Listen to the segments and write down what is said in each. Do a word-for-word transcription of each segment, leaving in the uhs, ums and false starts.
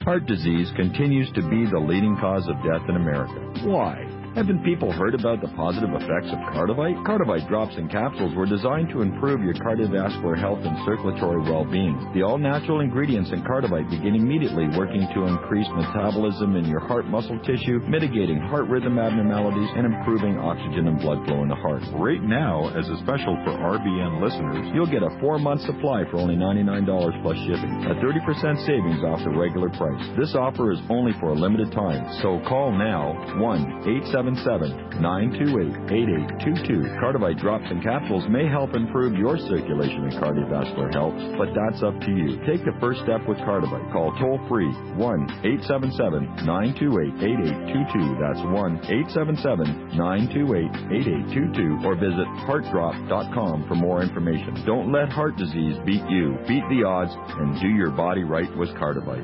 Heart disease continues to be the leading cause of death in America. Why? Haven't people heard about the positive effects of Cardivite? Cardivite drops and capsules were designed to improve your cardiovascular health and circulatory well-being. The all-natural ingredients in Cardivite begin immediately working to increase metabolism in your heart muscle tissue, mitigating heart rhythm abnormalities, and improving oxygen and blood flow in the heart. Right now, as a special for R B N listeners, you'll get a four-month supply for only ninety-nine dollars plus shipping, a thirty percent savings off the regular price. This offer is only for a limited time, so call now, one eight seven seven, nine two eight, eight eight two two. Cardivite drops and capsules may help improve your circulation and cardiovascular health, but that's up to you. Take the first step with Cardivite. Call toll-free one eight seven seven, nine two eight, eight eight two two. That's one eight seven seven, nine two eight, eight eight two two, or visit heart drop dot com for more information. Don't let heart disease beat you. Beat the odds and do your body right with Cardivite.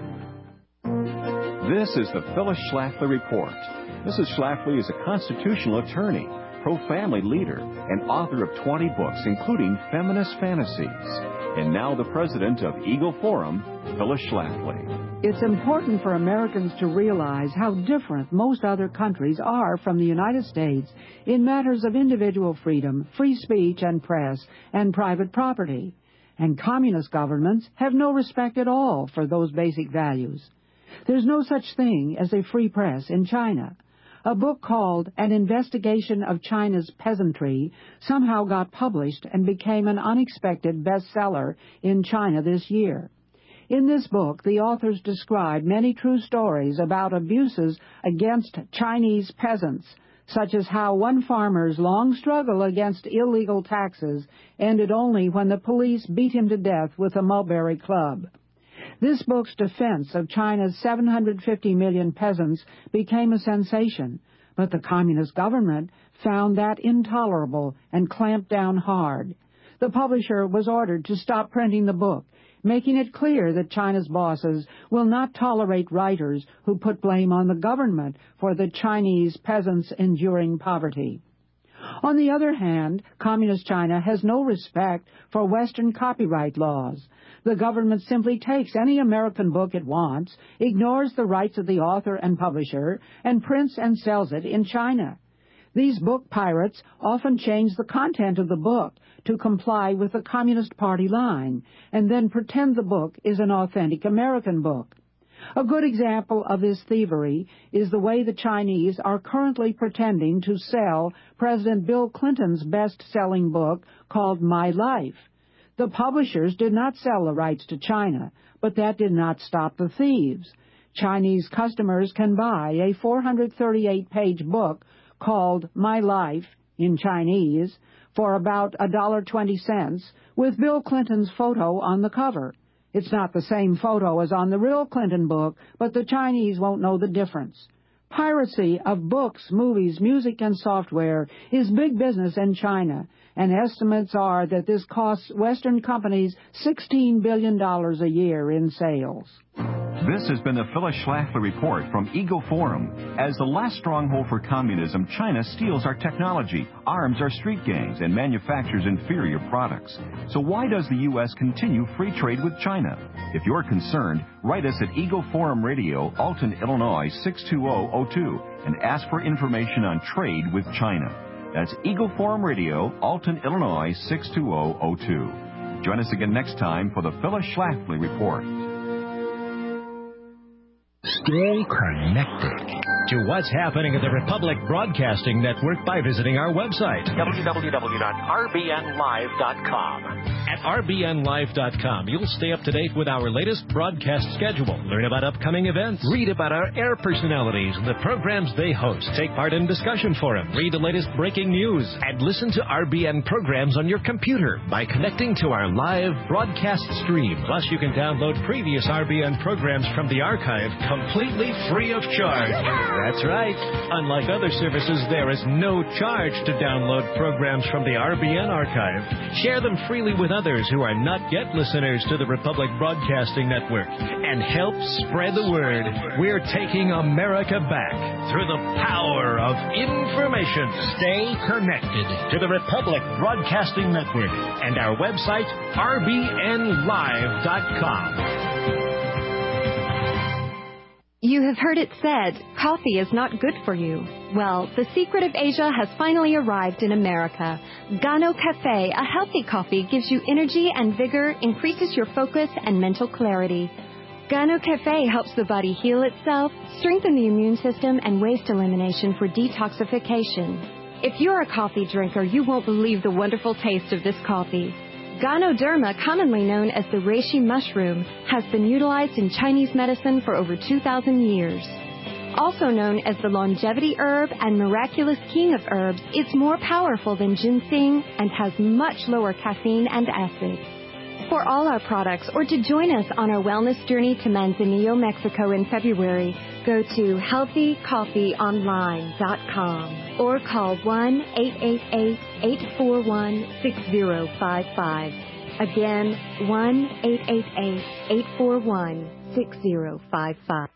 This is the Phyllis Schlafly Report. Missus Schlafly is a constitutional attorney, pro-family leader, and author of twenty books, including Feminist Fantasies. And now the president of Eagle Forum, Phyllis Schlafly. It's important for Americans to realize how different most other countries are from the United States in matters of individual freedom, free speech and press, and private property. And communist governments have no respect at all for those basic values. There's no such thing as a free press in China. A book called An Investigation of China's Peasantry somehow got published and became an unexpected bestseller in China this year. In this book, the authors describe many true stories about abuses against Chinese peasants, such as how one farmer's long struggle against illegal taxes ended only when the police beat him to death with a mulberry club. This book's defense of China's seven hundred fifty million peasants became a sensation, but the communist government found that intolerable and clamped down hard. The publisher was ordered to stop printing the book, making it clear that China's bosses will not tolerate writers who put blame on the government for the Chinese peasants' enduring poverty. On the other hand, Communist China has no respect for Western copyright laws. The government simply takes any American book it wants, ignores the rights of the author and publisher, and prints and sells it in China. These book pirates often change the content of the book to comply with the Communist Party line, and then pretend the book is an authentic American book. A good example of this thievery is the way the Chinese are currently pretending to sell President Bill Clinton's best-selling book called My Life. The publishers did not sell the rights to China, but that did not stop the thieves. Chinese customers can buy a four hundred thirty-eight page book called My Life in Chinese for about one dollar and twenty cents with Bill Clinton's photo on the cover. It's not the same photo as on the real Clinton book, but the Chinese won't know the difference. Piracy of books, movies, music, and software is big business in China, and estimates are that this costs Western companies sixteen billion dollars a year in sales. This has been the Phyllis Schlafly Report from Eagle Forum. As the last stronghold for communism, China steals our technology, arms our street gangs, and manufactures inferior products. So why does the U S continue free trade with China? If you're concerned, write us at Eagle Forum Radio, Alton, Illinois, six two zero zero two, and ask for information on trade with China. That's Eagle Forum Radio, Alton, Illinois, six two zero zero two. Join us again next time for the Phyllis Schlafly Report. Stay connected to what's happening at the Republic Broadcasting Network by visiting our website, w w w dot r b n live dot com. At r b n live dot com, you'll stay up to date with our latest broadcast schedule, learn about upcoming events, read about our air personalities and the programs they host, take part in discussion forums, read the latest breaking news, and listen to R B N programs on your computer by connecting to our live broadcast stream. Plus, you can download previous R B N programs from the archive completely free of charge. That's right. Unlike other services, there is no charge to download programs from the R B N archive. Share them freely with others who are not yet listeners to the Republic Broadcasting Network and help spread the word. We're taking America back through the power of information. Stay connected to the Republic Broadcasting Network and our website, r b n live dot com. have heard it said, coffee is not good for you. Well, the secret of Asia has finally arrived in America. Gano Cafe, a healthy coffee, gives you energy and vigor, increases your focus and mental clarity. Gano Cafe helps the body heal itself, strengthen the immune system, and waste elimination for detoxification. If you're a coffee drinker, you won't believe the wonderful taste of this coffee. Ganoderma, commonly known as the reishi mushroom, has been utilized in Chinese medicine for over two thousand years. Also known as the longevity herb and miraculous king of herbs, it's more powerful than ginseng and has much lower caffeine and acid. For all our products or to join us on our wellness journey to Manzanillo, Mexico in February, go to healthy coffee online dot com or call one eight eight eight, eight four one, six zero five five. Again, one eight eight eight, eight four one, six zero five five.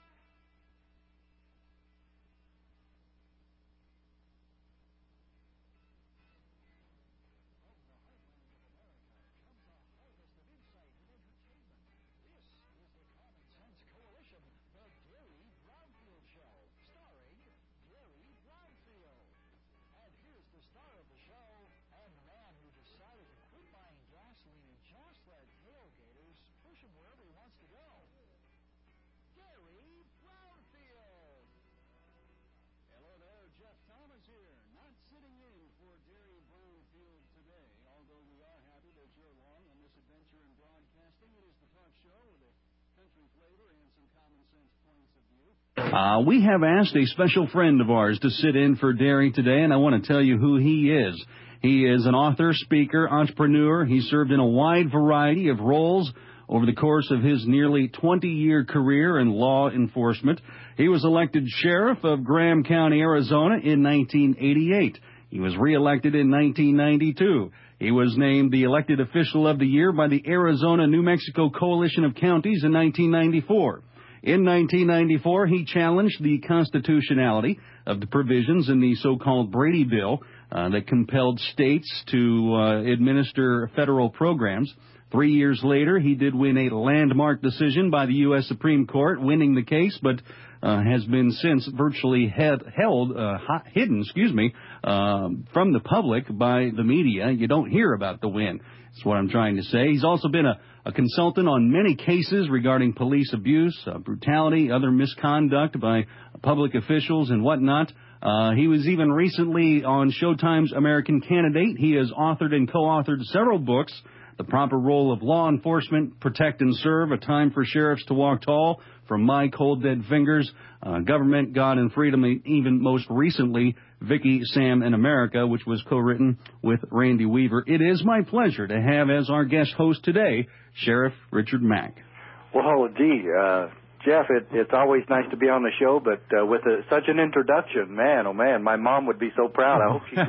Uh, we have asked a special friend of ours to sit in for Derry today, and I want to tell you who he is. He is an author, speaker, entrepreneur. He served in a wide variety of roles over the course of his nearly twenty-year career in law enforcement. He was elected sheriff of Graham County, Arizona in nineteen eighty-eight. He was reelected in nineteen ninety-two. He was named the elected official of the year by the Arizona-New Mexico Coalition of Counties in nineteen ninety-four. In nineteen ninety-four, he challenged the constitutionality of the provisions in the so-called Brady Bill uh, that compelled states to uh, administer federal programs. Three years later, he did win a landmark decision by the U S Supreme Court, winning the case, but uh, has been since virtually head, held, uh, hidden, excuse me, uh, from the public by the media. You don't hear about the win. That's what I'm trying to say. He's also been a, a consultant on many cases regarding police abuse, uh, brutality, other misconduct by public officials and whatnot. Uh, he was even recently on Showtime's American Candidate. He has authored and co-authored several books: The Proper Role of Law Enforcement, Protect and Serve, A Time for Sheriffs to Walk Tall, From My Cold Dead Fingers, uh, Government, God and Freedom, and even most recently, Vicky, Sam, and America, which was co-written with Randy Weaver. It is my pleasure to have as our guest host today, Sheriff Richard Mack. Well, gee, uh, Jeff, it, it's always nice to be on the show, but uh, with a, such an introduction, man, oh man, my mom would be so proud. I hope she's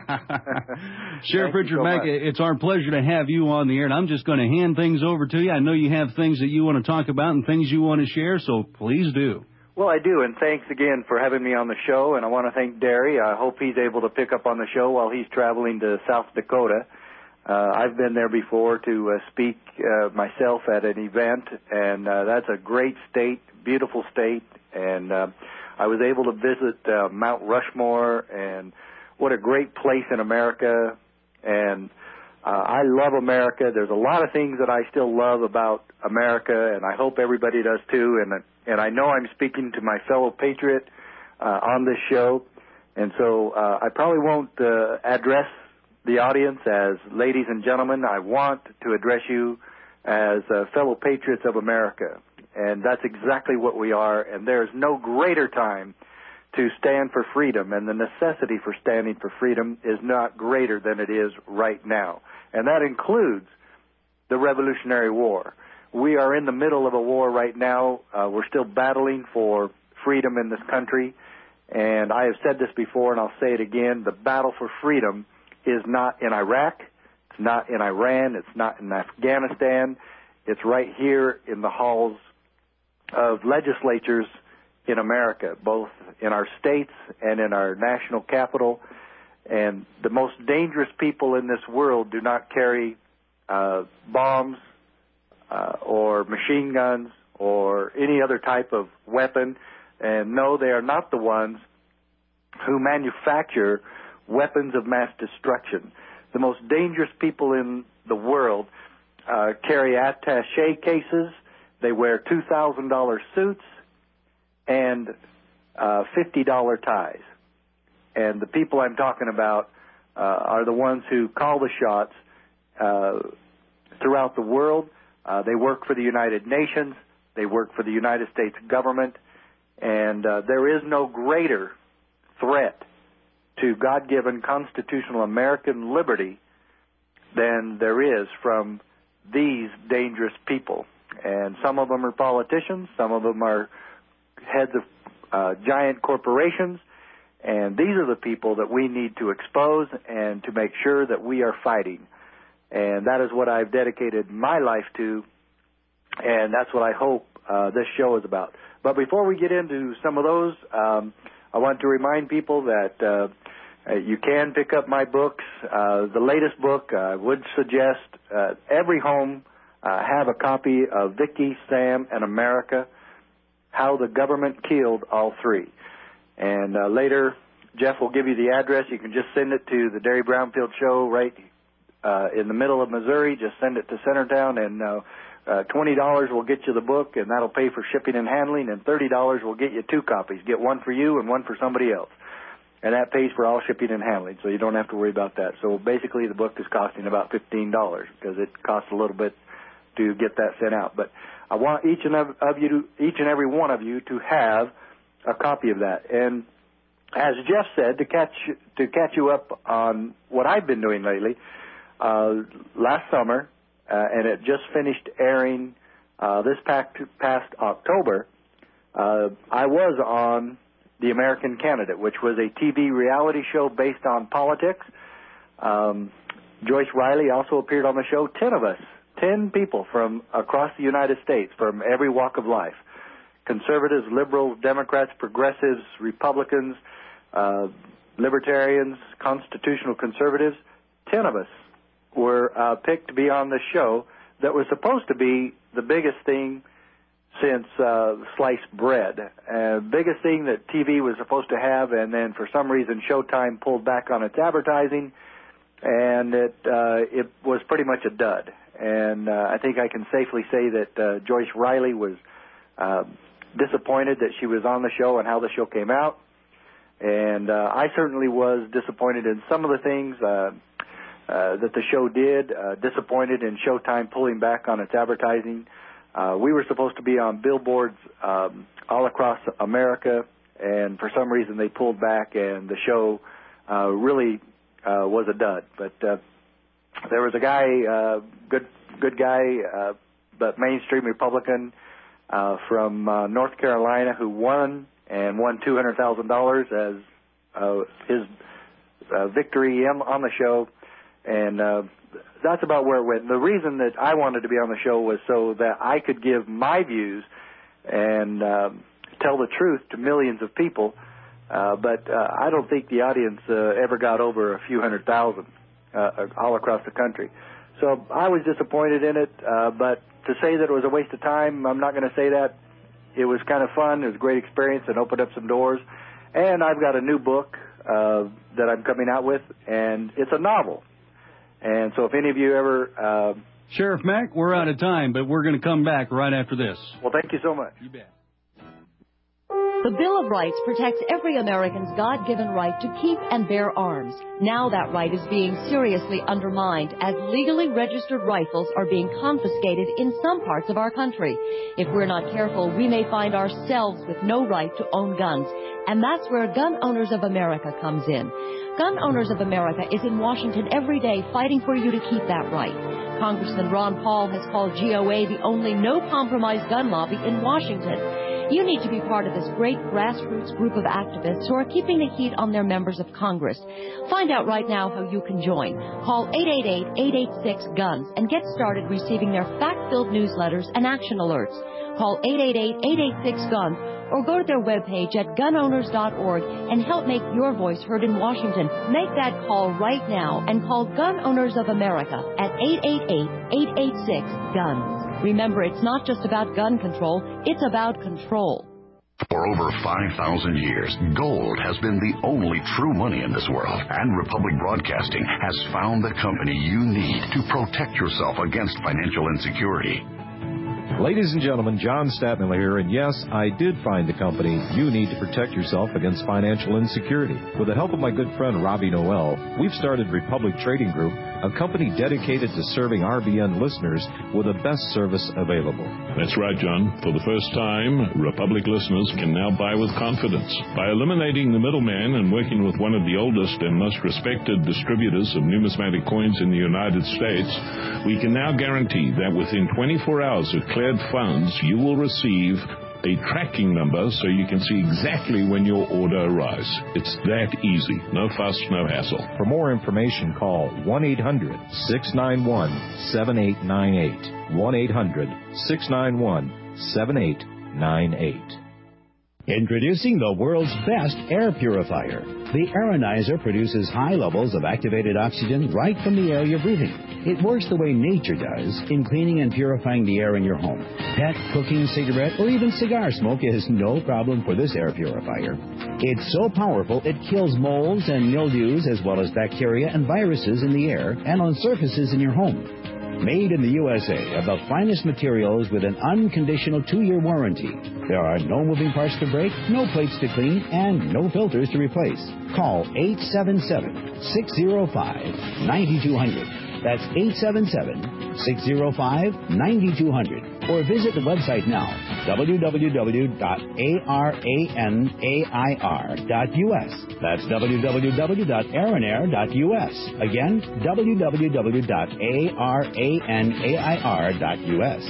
listening. Sheriff Richard so Mack, much. It's our pleasure to have you on the air, and I'm just going to hand things over to you. I know you have things that you want to talk about and things you want to share, so please do. Well, I do, and thanks again for having me on the show, and I want to thank Derry. I hope he's able to pick up on the show while he's traveling to South Dakota. Uh, I've been there before to uh, speak uh, myself at an event, and uh, that's a great state, beautiful state, and uh, I was able to visit uh, Mount Rushmore, and what a great place in America, and uh, I love America. There's a lot of things that I still love about America, and I hope everybody does too, and and I know I'm speaking to my fellow patriot uh, on this show, and so uh, I probably won't uh, address the audience as ladies and gentlemen. I want to address you as uh, fellow patriots of America, and that's exactly what we are, and there's no greater time to stand for freedom, and the necessity for standing for freedom is not greater than it is right now, and that includes the Revolutionary War. We are in the middle of a war right now. Uh, we're still battling for freedom in this country, and I have said this before, and I'll say it again, the battle for freedom is not in Iraq, it's not in Iran, it's not in Afghanistan, it's right here in the halls of legislatures in America, both in our states and in our national capital. And the most dangerous people in this world do not carry uh, bombs uh, or machine guns or any other type of weapon. And no, they are not the ones who manufacture weapons of mass destruction. The most dangerous people in the world uh, carry attaché cases. They wear two thousand dollars suits and uh, fifty dollars ties. And the people I'm talking about uh, are the ones who call the shots uh, throughout the world. Uh, they work for the United Nations. They work for the United States government. And uh, there is no greater threat to God-given constitutional American liberty than there is from these dangerous people. And some of them are politicians. Some of them are heads of uh, giant corporations. And these are the people that we need to expose and to make sure that we are fighting. And that is what I've dedicated my life to, and that's what I hope uh, this show is about. But before we get into some of those, um, I want to remind people that uh, you can pick up my books. Uh, the latest book, I would suggest uh, every home uh, have a copy of Vicki, Sam, and America, How the Government Killed All Three. And uh, later, Jeff will give you the address. You can just send it to the Derry Brownfield Show right uh, in the middle of Missouri. Just send it to Centertown, and uh, uh, twenty dollars will get you the book, and that'll pay for shipping and handling, and thirty dollars will get you two copies. Get one for you and one for somebody else. And that pays for all shipping and handling, so you don't have to worry about that. So basically the book is costing about fifteen dollars because it costs a little bit to get that sent out. But I want each and every of you, to, each and every one of you to have a copy of that. And as Jeff said, to catch to catch you up on what I've been doing lately, uh, last summer, uh, and it just finished airing uh, this past, past October, uh, I was on The American Candidate, which was a T V reality show based on politics. Um, Joyce Riley also appeared on the show. Ten of us, ten people from across the United States, from every walk of life. Conservatives, liberals, Democrats, progressives, Republicans, uh, libertarians, constitutional conservatives. Ten of us were uh, picked to be on this show that was supposed to be the biggest thing since uh, sliced bread. Uh, biggest thing that T V was supposed to have, and then for some reason Showtime pulled back on its advertising, and it uh, it was pretty much a dud. And uh, I think I can safely say that uh, Joyce Riley was uh, disappointed that she was on the show and how the show came out. And uh, I certainly was disappointed in some of the things uh, uh, that the show did, uh, disappointed in Showtime pulling back on its advertising. Uh, we were supposed to be on billboards um, all across America, and for some reason they pulled back, and the show uh, really uh, was a dud. But uh, there was a guy, uh, good good guy, uh, but mainstream Republican, Uh, from uh, North Carolina, who won and won two hundred thousand dollars as uh, his uh, victory on, on the show, and uh, that's about where it went. The reason that I wanted to be on the show was so that I could give my views and uh, tell the truth to millions of people, uh, but uh, I don't think the audience uh, ever got over a few hundred thousand uh, all across the country. So I was disappointed in it, uh, but to say that it was a waste of time, I'm not going to say that. It was kind of fun. It was a great experience and opened up some doors. And I've got a new book uh, that I'm coming out with, and it's a novel. And so if any of you ever... Uh, Sheriff Mack, we're out of time, but we're going to come back right after this. Well, thank you so much. You bet. The Bill of Rights protects every American's God-given right to keep and bear arms. Now that right is being seriously undermined as legally registered rifles are being confiscated in some parts of our country. If we're not careful, we may find ourselves with no right to own guns. And that's where Gun Owners of America comes in. Gun Owners of America is in Washington every day fighting for you to keep that right. Congressman Ron Paul has called G O A the only no-compromise gun lobby in Washington. You need to be part of this great grassroots group of activists who are keeping the heat on their members of Congress. Find out right now how you can join. Call eight eight eight, eight eight six, GUNS and get started receiving their fact-filled newsletters and action alerts. Call eight eight eight, eight eight six, GUNS or go to their webpage at gun owners dot org and help make your voice heard in Washington. Make that call right now and call Gun Owners of America at eight eight eight, eight eight six, GUNS. Remember, it's not just about gun control, it's about control. For over five thousand years, gold has been the only true money in this world, and Republic Broadcasting has found the company you need to protect yourself against financial insecurity. Ladies and gentlemen, John Statmiller here, and yes, I did find the company you need to protect yourself against financial insecurity. With the help of my good friend Robbie Noel, we've started Republic Trading Group, a company dedicated to serving R B N listeners with the best service available. That's right, John. For the first time, Republic listeners can now buy with confidence. By eliminating the middleman and working with one of the oldest and most respected distributors of numismatic coins in the United States, we can now guarantee that within twenty-four hours of cleared funds, you will receive a tracking number so you can see exactly when your order arrives. It's that easy. No fuss, no hassle. For more information, call one eight hundred, six nine one, seven eight nine eight. one eight hundred, six nine one, seven eight nine eight. Introducing the world's best air purifier. The Aeronizer produces high levels of activated oxygen right from the air you're breathing. It works the way nature does in cleaning and purifying the air in your home. Pet, cooking, cigarette, or even cigar smoke is no problem for this air purifier. It's so powerful it kills molds and mildews as well as bacteria and viruses in the air and on surfaces in your home. Made in the U S A of the finest materials with an unconditional two-year warranty. There are no moving parts to break, no plates to clean, and no filters to replace. Call eight seven seven, six zero five, nine two zero zero. That's eight seven seven, six zero five, nine two zero zero. Or visit the website now, w w w dot aranair dot u s. That's w w w dot aranair dot u s. Again, w w w dot aranair dot u s.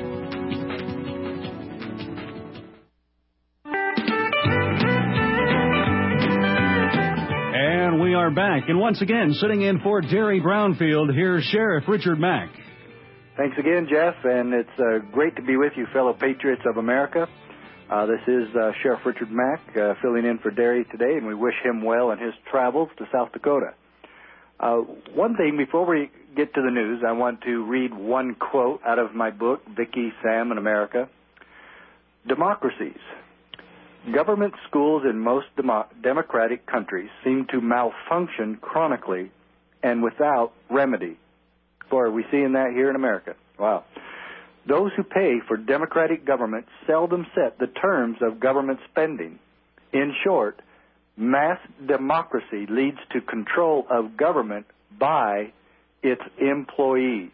And we are back. And once again, sitting in for Derry Brownfield, here's Sheriff Richard Mack. Thanks again, Jeff, and it's uh, great to be with you, fellow patriots of America. Uh, this is uh, Sheriff Richard Mack uh, filling in for Derry today, and we wish him well in his travels to South Dakota. Uh, one thing, before we get to the news, I want to read one quote out of my book, Vicky, Sam, and America. Democracies. Government schools in most demo- democratic countries seem to malfunction chronically and without remedy. Boy, are we seeing that here in America. Wow. Those who pay for democratic government seldom set the terms of government spending. In short, mass democracy leads to control of government by its employees.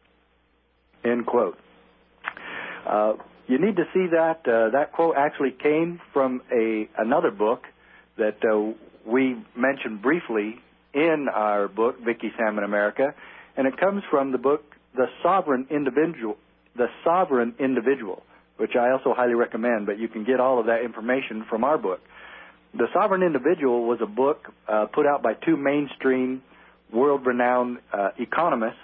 End quote. Uh, you need to see that. Uh, that quote actually came from a another book that uh, we mentioned briefly in our book, Vicky, Sam, and America. And it comes from the book, The Sovereign Individual, The Sovereign Individual, which I also highly recommend, but you can get all of that information from our book. The Sovereign Individual was a book uh, put out by two mainstream, world-renowned uh, economists,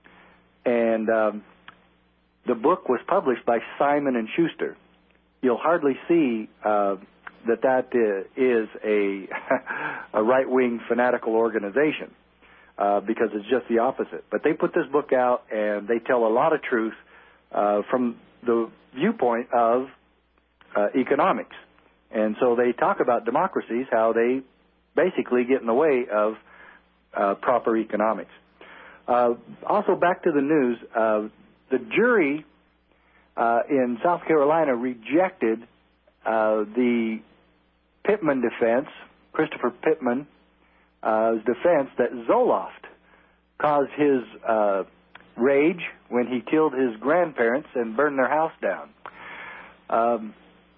and um, the book was published by Simon and Schuster. You'll hardly see uh, that that is a, a right-wing fanatical organization. Uh, because it's just the opposite. But they put this book out, and they tell a lot of truth uh, from the viewpoint of uh, economics. And so they talk about democracies, how they basically get in the way of uh, proper economics. Uh, also, back to the news, uh, the jury uh, in South Carolina rejected uh, the Pittman defense, Christopher Pittman, Uh, defense that Zoloft caused his uh, rage when he killed his grandparents and burned their house down. Um,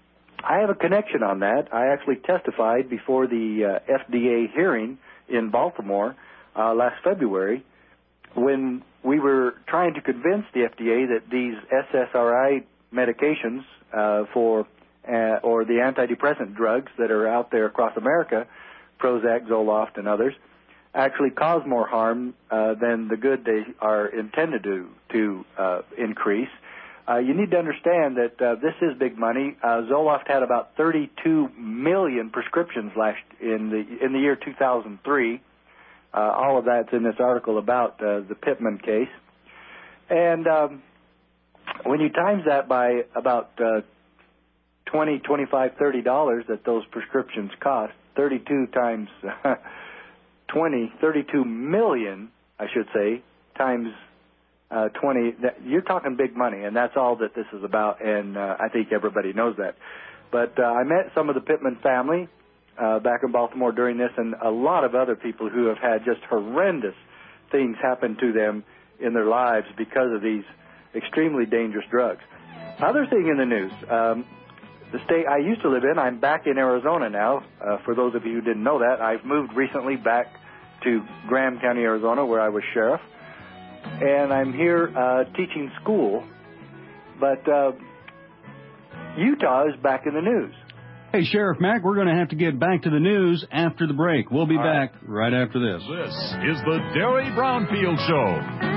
I have a connection on that. I actually testified before the uh, F D A hearing in Baltimore uh, last February when we were trying to convince the F D A that these S S R I medications uh, for uh, or the antidepressant drugs that are out there across America, Prozac, Zoloft, and others, actually cause more harm uh, than the good they are intended to to uh, increase. Uh, you need to understand that uh, this is big money. Uh, Zoloft had about thirty-two million prescriptions last in the in the year two thousand three. Uh, all of that's in this article about uh, the Pittman case. And um, when you times that by about uh, twenty, twenty-five, thirty dollars that those prescriptions cost, thirty-two times twenty, thirty-two million, I should say, times uh, twenty. That, you're talking big money, and that's all that this is about, and uh, I think everybody knows that. But uh, I met some of the Pittman family uh, back in Baltimore during this, and a lot of other people who have had just horrendous things happen to them in their lives because of these extremely dangerous drugs. Other thing in the news, um, the state I used to live in, I'm back in Arizona now. Uh, for those of you who didn't know that, I've moved recently back to Graham County, Arizona, where I was sheriff. And I'm here uh, teaching school. But uh, Utah is back in the news. Hey, Sheriff Mack, we're going to have to get back to the news after the break. We'll be All back right. right after this. This is the Derry Brownfield Show.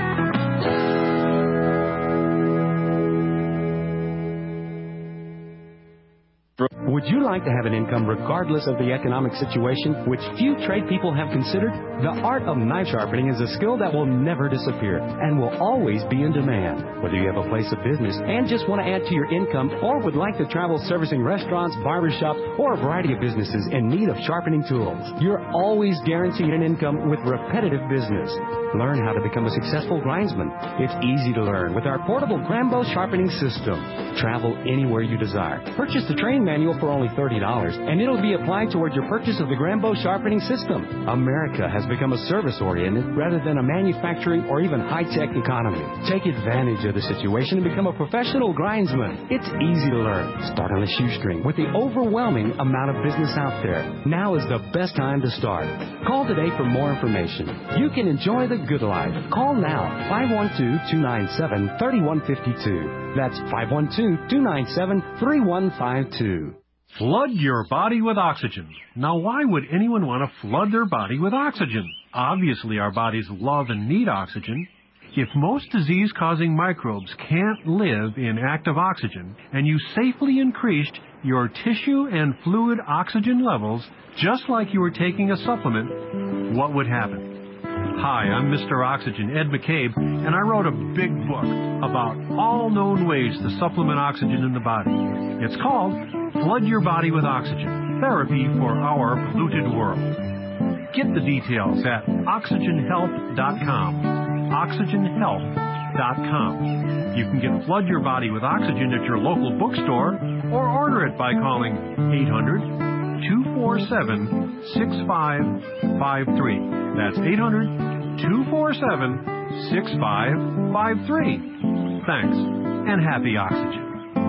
Would you like to have an income regardless of the economic situation, which few trade people have considered? The art of knife sharpening is a skill that will never disappear and will always be in demand. Whether you have a place of business and just want to add to your income, or would like to travel servicing restaurants, barbershops, or a variety of businesses in need of sharpening tools, you're always guaranteed an income with repetitive business. Learn how to become a successful grindsman. It's easy to learn with our portable Grambo sharpening system. Travel anywhere you desire. Purchase the training manual for only thirty dollars, and it'll be applied toward your purchase of the Grambo sharpening system. America has become a service-oriented rather than a manufacturing or even high-tech economy. Take advantage of the situation and become a professional grindsman. It's easy to learn. Start on a shoestring with the overwhelming amount of business out there. Now is the best time to start. Call today for more information. You can enjoy the good life. Call now, five one two, two nine seven, three one five two. That's five one two, two nine seven, three one five two. Flood your body with oxygen. Now, why would anyone want to flood their body with oxygen? Obviously, our bodies love and need oxygen. If most disease-causing microbes can't live in active oxygen, and you safely increased your tissue and fluid oxygen levels just like you were taking a supplement, what would happen? Hi, I'm Mister Oxygen, Ed McCabe, and I wrote a big book about all known ways to supplement oxygen in the body. It's called Flood Your Body with Oxygen, Therapy for Our Polluted World. Get the details at oxygen health dot com. oxygen health dot com. You can get Flood Your Body with Oxygen at your local bookstore or order it by calling eight hundred, two four seven, six five five three. That's eight hundred, two four seven, six five five three. Thanks, and happy oxygen.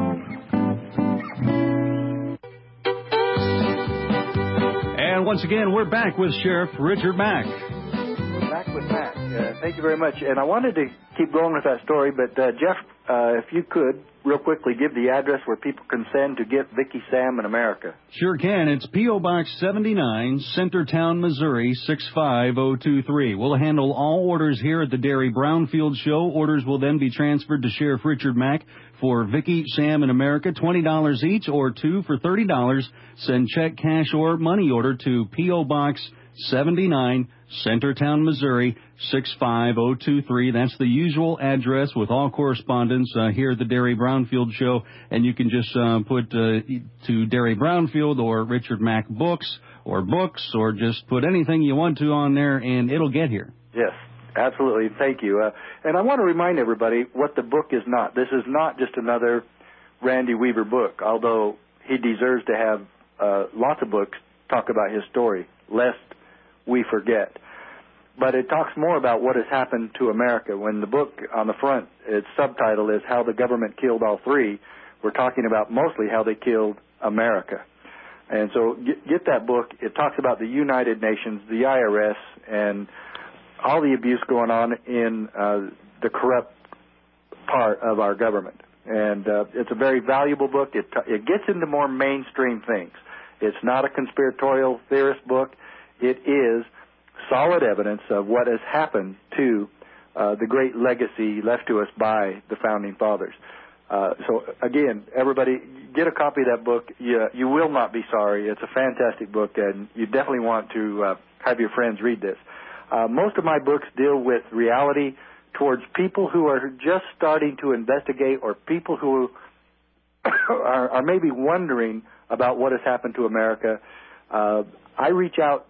And once again, we're back with Sheriff Richard Mack. We're back with Mack. Uh, thank you very much. And I wanted to keep going with that story, but uh, Jeff, uh, if you could, real quickly, give the address where people can send to get Vicky Sam in America. Sure can. It's P O. Box seventy-nine, Centertown, Missouri, six five zero two three. We'll handle all orders here at the Derry Brownfield Show. Orders will then be transferred to Sheriff Richard Mack for Vicky Sam in America, twenty dollars each, or two for thirty dollars. Send check, cash, or money order to P O. Box seventy-nine, Centertown, Missouri, six five zero two three. That's the usual address with all correspondence uh, here at the Derry Brownfield Show. And you can just uh, put uh, to Derry Brownfield or Richard Mack Books or Books, or just put anything you want to on there, and it'll get here. Yes, absolutely. Thank you. Uh, and I want to remind everybody what the book is not. This is not just another Randy Weaver book, although he deserves to have uh, lots of books talk about his story, lest we forget. But it talks more about what has happened to America. When the book on the front, its subtitle is How the Government Killed All Three, we're talking about mostly how they killed America. And so get, get that book. It talks about the United Nations, the I R S, and all the abuse going on in uh, the corrupt part of our government. And uh, it's a very valuable book. It, t- it gets into more mainstream things. It's not a conspiratorial theorist book. It is solid evidence of what has happened to uh, the great legacy left to us by the Founding Fathers. Uh, so, again, everybody, get a copy of that book. You, you will not be sorry. It's a fantastic book, and you definitely want to uh, have your friends read this. Uh, most of my books deal with reality towards people who are just starting to investigate, or people who are, are maybe wondering about what has happened to America, uh, I reach out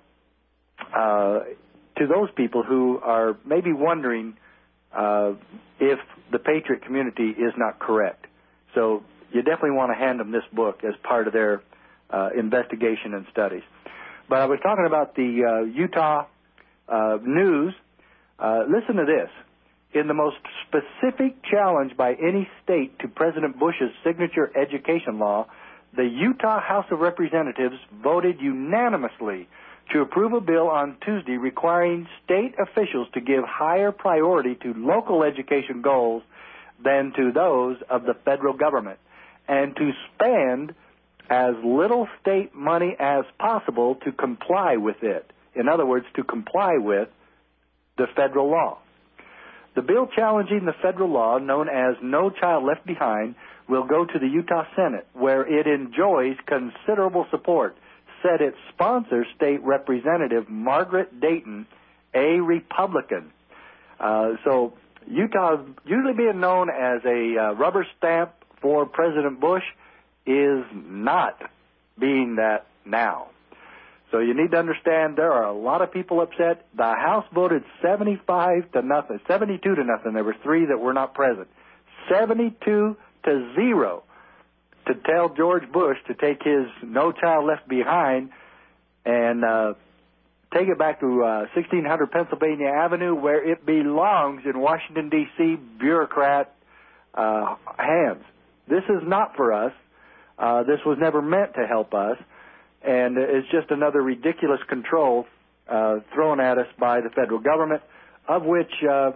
uh, to those people who are maybe wondering uh, if the patriot community is not correct. So you definitely want to hand them this book as part of their uh, investigation and studies. But I was talking about the uh, Utah uh, news. Uh, listen to this. In the most specific challenge by any state to President Bush's signature education law, the Utah House of Representatives voted unanimously to approve a bill on Tuesday requiring state officials to give higher priority to local education goals than to those of the federal government, and to spend as little state money as possible to comply with it. In other words, to comply with the federal law. The bill challenging the federal law, known as No Child Left Behind, will go to the Utah Senate, where it enjoys considerable support, said its sponsor, State Representative Margaret Dayton, a Republican. Uh, so Utah, usually being known as a uh, rubber stamp for President Bush, is not being that now. So you need to understand there are a lot of people upset. The House voted seventy-five to nothing, seventy-two to nothing. There were three that were not present. seventy-two to zero to tell George Bush to take his No Child Left Behind and uh, take it back to uh, sixteen hundred Pennsylvania Avenue, where it belongs in Washington, D C bureaucrat uh, hands. This is not for us. Uh, this was never meant to help us. And it's just another ridiculous control uh, thrown at us by the federal government, of which uh,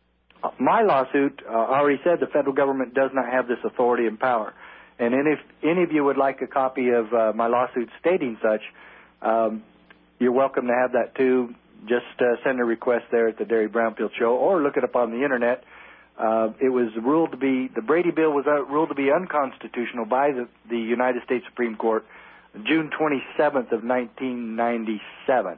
my lawsuit uh, already said the federal government does not have this authority and power. And if any of you would like a copy of uh, my lawsuit stating such, um, you're welcome to have that too. Just uh, send a request there at the Derry Brownfield Show, or look it up on the Internet. Uh, it was ruled to be, the Brady Bill was uh, ruled to be unconstitutional by the, the United States Supreme Court June twenty-seventh of nineteen ninety-seven.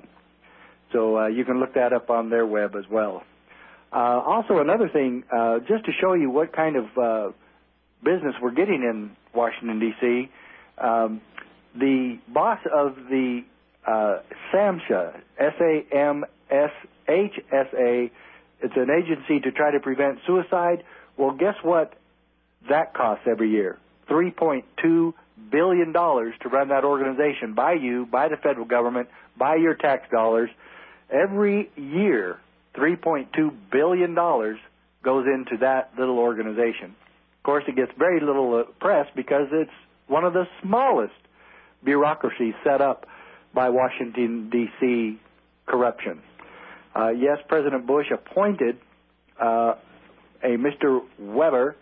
So uh, you can look that up on their web as well. Uh, also, another thing, uh, just to show you what kind of uh, business we're getting in Washington, D C, um, the boss of the uh, SAMHSA, S A M S H S A, it's an agency to try to prevent suicide. Well, guess what that costs every year? three point two billion dollars to run that organization by you, by the federal government, by your tax dollars. Every year, three point two billion dollars goes into that little organization. Of course, it gets very little uh, press because it's one of the smallest bureaucracies set up by Washington, D C corruption. Uh, yes, President Bush appointed uh, a Mister Weber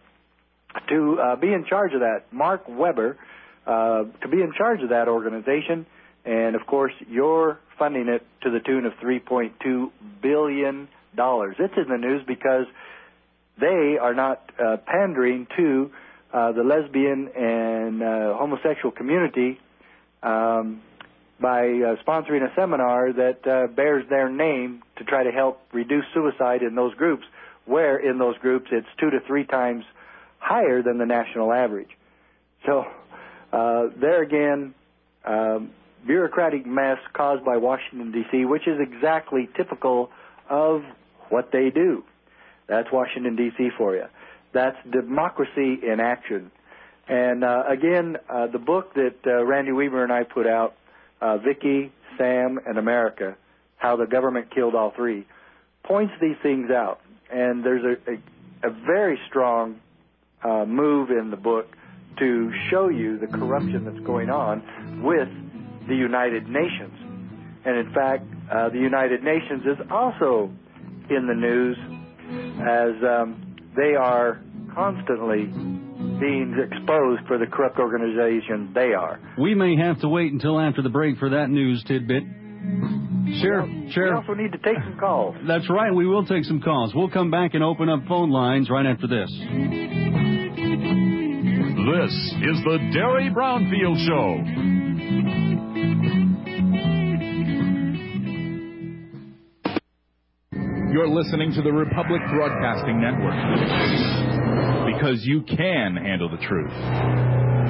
to uh, be in charge of that, Mark Weber, uh, to be in charge of that organization. And, of course, you're funding it to the tune of three point two billion dollars. It's in the news because they are not uh, pandering to uh, the lesbian and uh, homosexual community um, by uh, sponsoring a seminar that uh, bears their name to try to help reduce suicide in those groups, where in those groups it's two to three times higher than the national average. So uh, there again, um, bureaucratic mess caused by Washington, D C, which is exactly typical of what they do. That's Washington, D C for you. That's democracy in action. And uh, again, uh, the book that uh, Randy Weaver and I put out, uh, Vicky, Sam, and America, How the Government Killed All Three, points these things out. And there's a, a, a very strong uh, move in the book to show you the corruption that's going on with the United Nations. And in fact, uh, the United Nations is also in the news as um, they are constantly being exposed for the corrupt organization they are. We may have to wait until after the break for that news tidbit. Sheriff, we Sheriff. also need to take some calls. That's right, we will take some calls. We'll come back and open up phone lines right after this. This is the Derry Brownfield Show. You're listening to the Republic Broadcasting Network, because you can handle the truth.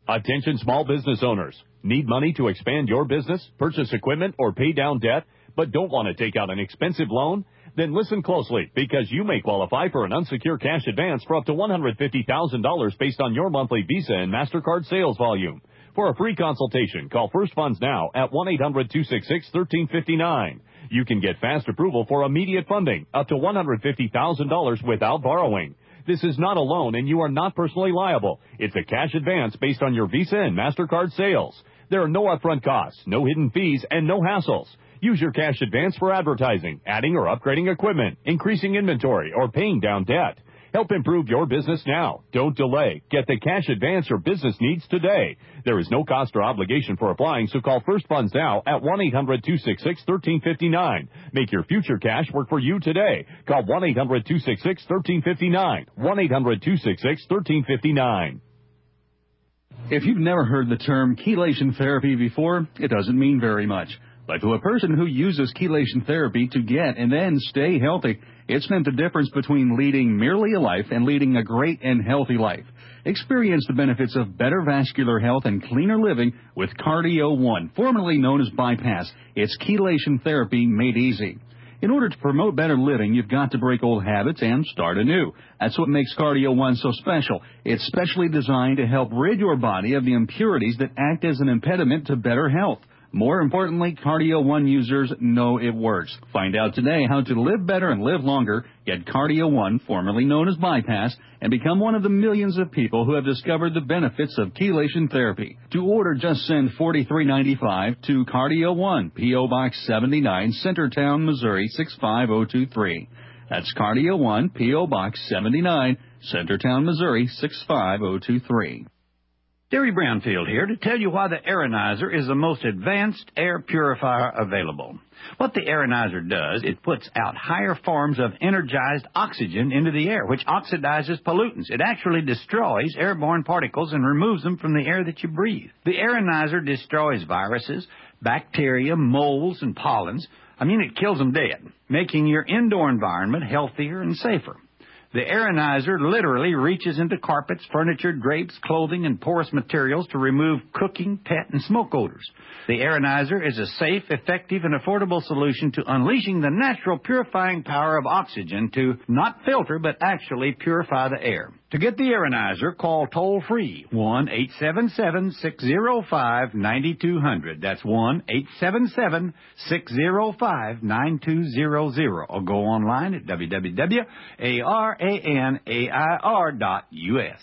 Attention small business owners. Need money to expand your business, purchase equipment, or pay down debt, but don't want to take out an expensive loan? Then listen closely, because you may qualify for an unsecured cash advance for up to one hundred fifty thousand dollars based on your monthly Visa and MasterCard sales volume. For a free consultation, call First Funds now at one eight hundred two six six one three five nine. You can get fast approval for immediate funding, up to one hundred fifty thousand dollars without borrowing. This is not a loan, and you are not personally liable. It's a cash advance based on your Visa and MasterCard sales. There are no upfront costs, no hidden fees, and no hassles. Use your cash advance for advertising, adding or upgrading equipment, increasing inventory, or paying down debt. Help improve your business now. Don't delay. Get the cash advance your business needs today. There is no cost or obligation for applying, so call First Funds now at one eight hundred two six six one three five nine. Make your future cash work for you today. Call one eight hundred two six six one three five nine. one eight hundred two six six one three five nine. If you've never heard the term chelation therapy before, it doesn't mean very much. But to a person who uses chelation therapy to get and then stay healthy, it's meant the difference between leading merely a life and leading a great and healthy life. Experience the benefits of better vascular health and cleaner living with Cardio One, formerly known as Bypass. It's chelation therapy made easy. In order to promote better living, you've got to break old habits and start anew. That's what makes Cardio One so special. It's specially designed to help rid your body of the impurities that act as an impediment to better health. More importantly, Cardio One users know it works. Find out today how to live better and live longer. Get Cardio One, formerly known as Bypass, and become one of the millions of people who have discovered the benefits of chelation therapy. To order, just send forty-three ninety-five to Cardio One, P O. Box seventy-nine, Centertown, Missouri six five zero two three. That's Cardio One, P O. Box seventy-nine, Centertown, Missouri six five zero two three. Derry Brownfield here to tell you why the Aeronizer is the most advanced air purifier available. What the Aeronizer does, it puts out higher forms of energized oxygen into the air, which oxidizes pollutants. It actually destroys airborne particles and removes them from the air that you breathe. The Aeronizer destroys viruses, bacteria, molds, and pollens. I mean, it kills them dead, making your indoor environment healthier and safer. The Aeronizer literally reaches into carpets, furniture, drapes, clothing, and porous materials to remove cooking, pet, and smoke odors. The Aeronizer is a safe, effective, and affordable solution to unleashing the natural purifying power of oxygen to not filter, but actually purify the air. To get the Aeronizer, call toll-free one eight seven seven, six zero five, nine two zero zero. That's one eight seven seven, six zero five, nine two zero zero. Or go online at w w w dot aranair dot u s.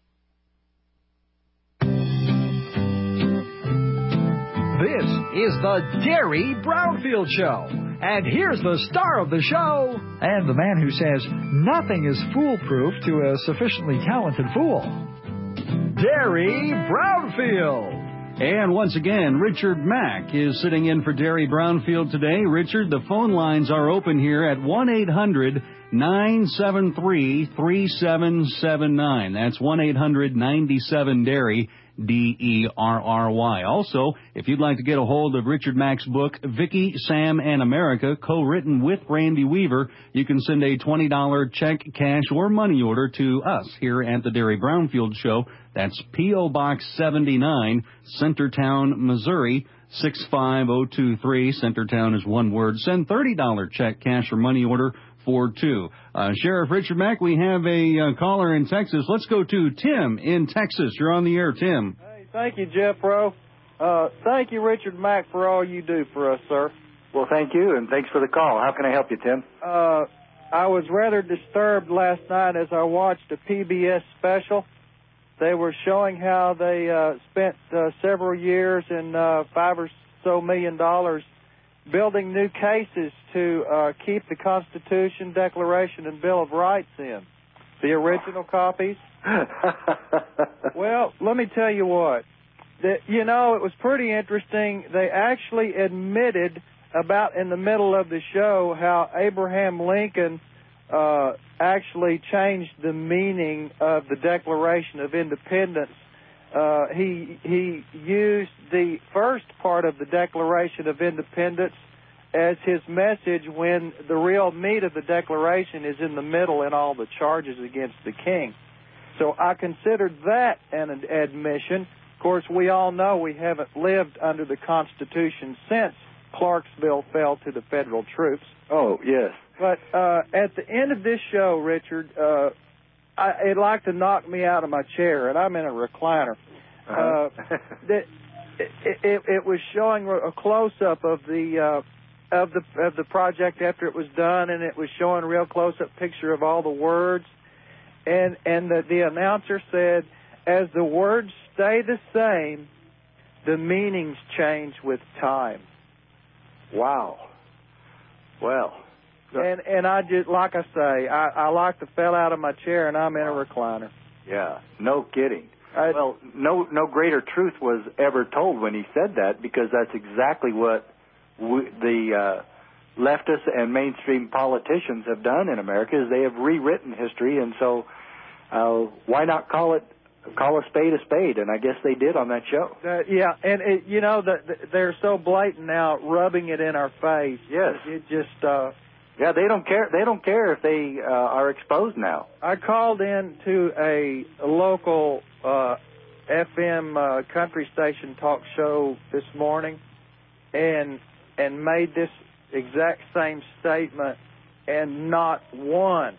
This is the Derry Brownfield Show. And here's the star of the show, and the man who says nothing is foolproof to a sufficiently talented fool, Derry Brownfield. And once again, Richard Mack is sitting in for Derry Brownfield today. Richard, the phone lines are open here at one eight hundred nine seven three three seven seven nine. That's one eight hundred ninety-seven Derry. D E R R Y. Also, if you'd like to get a hold of Richard Mack's book, Vicky, Sam, and America, co-written with Randy Weaver, you can send a twenty dollars check, cash, or money order to us here at the Derry Brownfield Show. That's P O. Box seventy-nine, Centertown, Missouri six five zero two three. Centertown is one word. Send thirty dollars check, cash, or money order for two. Uh, Sheriff Richard Mack, we have a uh, caller in Texas. Let's go to Tim in Texas. You're on the air, Tim. Hey, thank you, Jeffro. Uh, thank you, Richard Mack, for all you do for us, sir. Well, thank you, and thanks for the call. How can I help you, Tim? Uh, I was rather disturbed last night as I watched a P B S special. They were showing how they uh, spent uh, several years and uh, five or so million dollars building new cases to uh, keep the Constitution, Declaration, and Bill of Rights in, the original copies. Well, let me tell you what. The, you know, it was pretty interesting. They actually admitted about in the middle of the show how Abraham Lincoln uh, actually changed the meaning of the Declaration of Independence. Uh, he he used the first part of the Declaration of Independence as his message when the real meat of the Declaration is in the middle in all the charges against the king. So I considered that an admission. Of course, we all know we haven't lived under the Constitution since Clarksville fell to the federal troops. Oh, yes. But uh, at the end of this show, Richard, uh, I, it'd like to knock me out of my chair, and I'm in a recliner. Uh, that it, it, it was showing a close-up of the uh, of the of the project after it was done, and it was showing a real close-up picture of all the words, and and the, the announcer said, as the words stay the same, the meanings change with time. Wow. Well. And and I just, like I say, I, I like to fell out of my chair, and I'm in a recliner. Yeah, no kidding. I, well, no no greater truth was ever told when he said that, because that's exactly what we, the uh, leftists and mainstream politicians have done in America, is they have rewritten history, and so uh, why not call it call a spade a spade? And I guess they did on that show. Uh, yeah, and it, you know the, the, they're so blatant now, rubbing it in our face. Yes, it just. Uh, Yeah, they don't care. They don't care if they uh, are exposed now. I called in to a, a local uh, F M uh, country station talk show this morning, and and made this exact same statement, and not one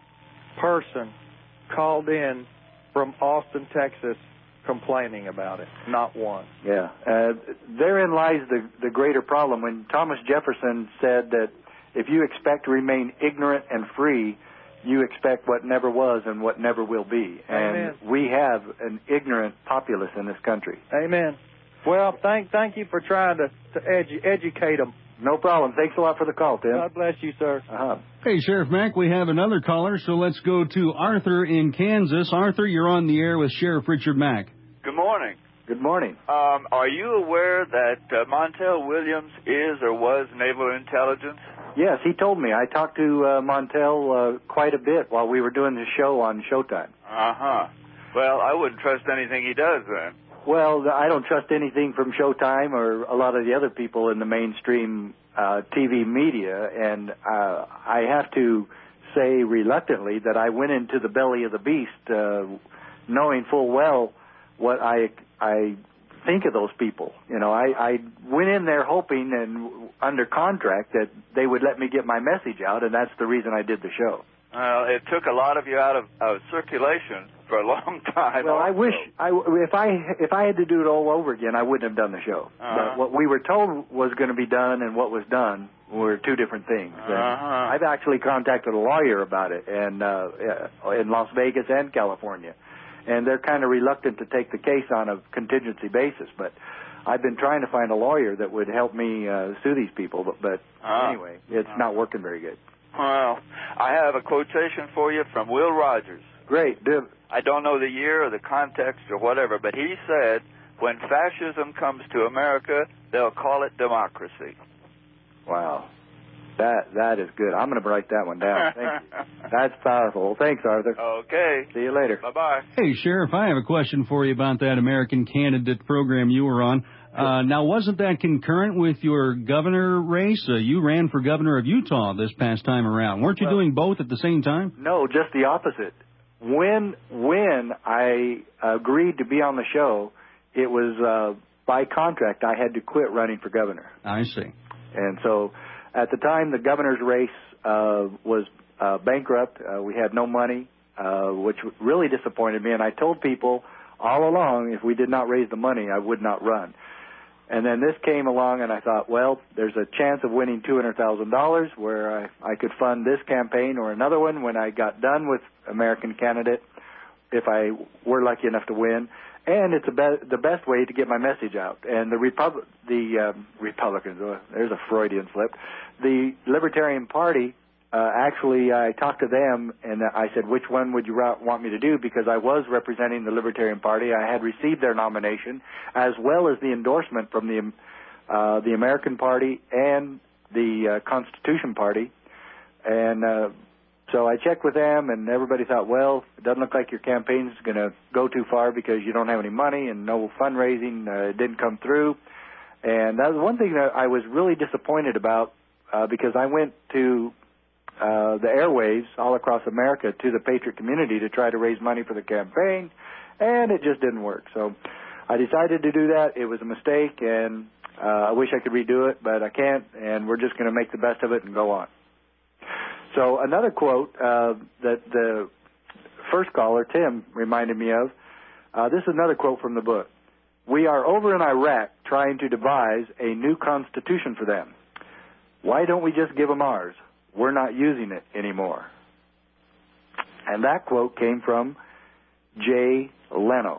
person called in from Austin, Texas, complaining about it. Not one. Yeah, uh, therein lies the the greater problem. When Thomas Jefferson said that, if you expect to remain ignorant and free, you expect what never was and what never will be. And Amen. We have an ignorant populace in this country. Amen. Well, thank thank you for trying to, to edu- educate them. No problem. Thanks a lot for the call, Tim. God bless you, sir. Uh-huh. Hey, Sheriff Mack, we have another caller, so let's go to Arthur in Kansas. Arthur, you're on the air with Sheriff Richard Mack. Good morning. Good morning. Um, are you aware that uh, Montel Williams is or was Naval Intelligence? Yes, he told me. I talked to uh, Montel uh, quite a bit while we were doing the show on Showtime. Uh-huh. Well, I wouldn't trust anything he does then. Well, I don't trust anything from Showtime or a lot of the other people in the mainstream uh, T V media, and uh, I have to say reluctantly that I went into the belly of the beast uh, knowing full well what I I think of those people. You know, I, I went in there hoping and under contract that they would let me get my message out, and that's the reason I did the show. Well, it took a lot of you out of, out of circulation for a long time. Well, also. I wish I, if I if I had to do it all over again, I wouldn't have done the show. Uh-huh. But what we were told was going to be done and what was done were two different things. And Uh-huh. I've actually contacted a lawyer about it, and uh, in Las Vegas and California, and they're kind of reluctant to take the case on a contingency basis. But I've been trying to find a lawyer that would help me uh, sue these people. But, but Uh-huh. anyway, it's Uh-huh. not working very good. Well, I have a quotation for you from Will Rogers. Great. Do, I don't know the year or the context or whatever, but he said, when fascism comes to America, they'll call it democracy. Wow. That that is good. I'm going to write that one down. Thank you. That's powerful. Well, thanks, Arthur. Okay. See you later. Bye-bye. Hey, Sheriff, I have a question for you about that American Candidate program you were on. Uh, now, wasn't that concurrent with your governor race? Uh, you ran for governor of Utah this past time around. Weren't you Well, doing both at the same time? No, just the opposite. When when I agreed to be on the show, it was uh, by contract. I had to quit running for governor. I see. And so at the time, the governor's race uh, was uh, bankrupt. Uh, we had no money, uh, which really disappointed me. And I told people all along, if we did not raise the money, I would not run. And then this came along, and I thought, well, there's a chance of winning two hundred thousand dollars where I, I could fund this campaign or another one when I got done with American Candidate, if I were lucky enough to win. And it's a be- the best way to get my message out. And the Repub- the um, Republicans, oh, there's a Freudian slip, the Libertarian Party, uh, actually, I talked to them, and I said, which one would you ra- want me to do? Because I was representing the Libertarian Party. I had received their nomination, as well as the endorsement from the uh, the American Party and the uh, Constitution Party. And uh, so I checked with them, and everybody thought, well, it doesn't look like your campaign's going to go too far because you don't have any money and no fundraising. Uh, it didn't come through. And that was one thing that I was really disappointed about uh, because I went to Uh, the airwaves all across America to the Patriot community to try to raise money for the campaign, and it just didn't work. So I decided to do that. It was a mistake, and uh, I wish I could redo it, but I can't, and we're just going to make the best of it and go on. So another quote uh, that the first caller, Tim, reminded me of, uh, this is another quote from the book. We are over in Iraq trying to devise a new constitution for them. Why don't we just give them ours? We're not using it anymore. And that quote came from Jay Leno.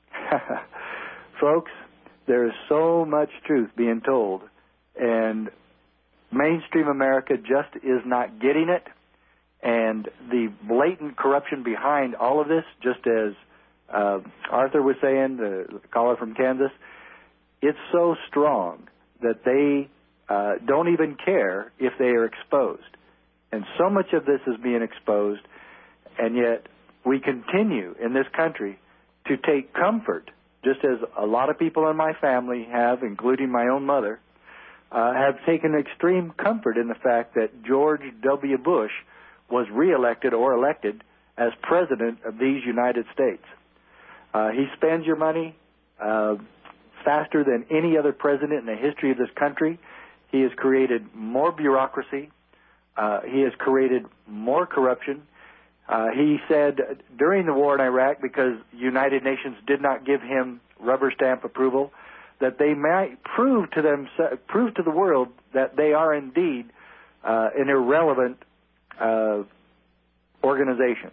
Folks, there is so much truth being told, and mainstream America just is not getting it. And the blatant corruption behind all of this, just as uh, Arthur was saying, the caller from Kansas, it's so strong that they uh, don't even care if they are exposed. And so much of this is being exposed, and yet we continue in this country to take comfort, just as a lot of people in my family have, including my own mother, uh, have taken extreme comfort in the fact that George W. Bush was reelected or elected as president of these United States. Uh, he spends your money uh, faster than any other president in the history of this country. He has created more bureaucracy. Uh, he has created more corruption. Uh, he said during the war in Iraq, because United Nations did not give him rubber stamp approval, that they might prove to them, prove to the world that they are indeed uh, an irrelevant uh, organization.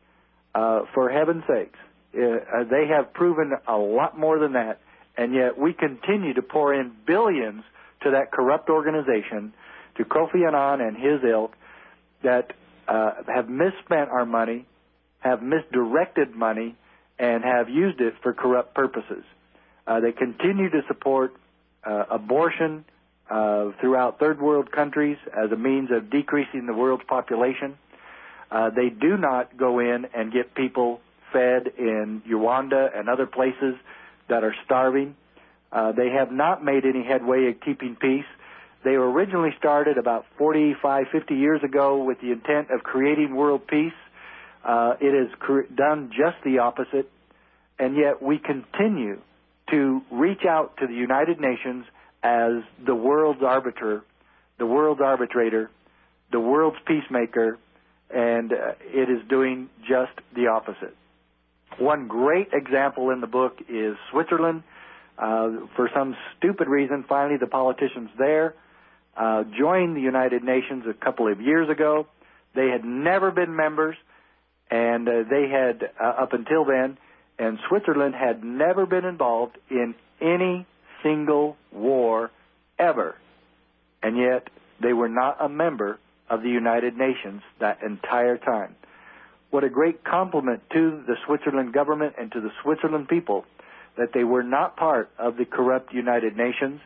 Uh, for heaven's sakes, uh, they have proven a lot more than that, and yet we continue to pour in billions to that corrupt organization, to Kofi Annan and his ilk, that uh, have misspent our money, have misdirected money, and have used it for corrupt purposes. Uh, they continue to support uh, abortion uh, throughout third world countries as a means of decreasing the world's population. Uh, they do not go in and get people fed in Rwanda and other places that are starving. Uh, they have not made any headway in keeping peace. They were originally started about forty-five, fifty years ago with the intent of creating world peace. Uh, it has cre- done just the opposite, and yet we continue to reach out to the United Nations as the world's arbiter, the world's arbitrator, the world's peacemaker, and uh, it is doing just the opposite. One great example in the book is Switzerland. Uh, for some stupid reason, finally the politicians there uh, joined the United Nations a couple of years ago. They had never been members, and uh, they had, uh, up until then, and Switzerland had never been involved in any single war ever. And yet they were not a member of the United Nations that entire time. What a great compliment to the Switzerland government and to the Switzerland people that they were not part of the corrupt United Nations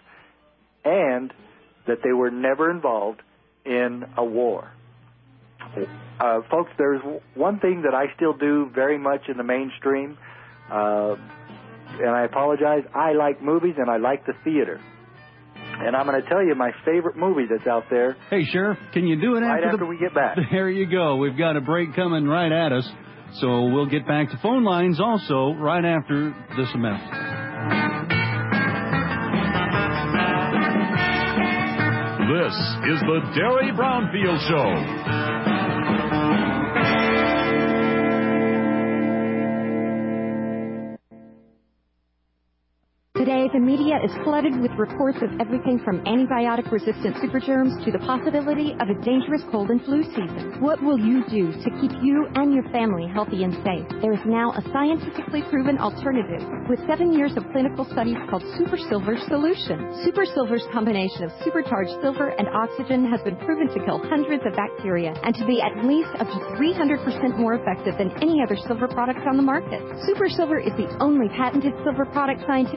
and that they were never involved in a war. Uh, folks, there's one thing that I still do very much in the mainstream, uh, and I apologize. I like movies and I like the theater. And I'm going to tell you my favorite movie that's out there. Hey, Sheriff, can you do it right after, after the... we get back? There you go. We've got a break coming right at us, so we'll get back to phone lines also right after this message. This is the Derry Brownfield Show. Today, the media is flooded with reports of everything from antibiotic-resistant supergerms to the possibility of a dangerous cold and flu season. What will you do to keep you and your family healthy and safe? There is now a scientifically proven alternative with seven years of clinical studies called Super Silver Solution. Super Silver's combination of supercharged silver and oxygen has been proven to kill hundreds of bacteria and to be at least up to three hundred percent more effective than any other silver product on the market. Super Silver is the only patented silver product scientifically proven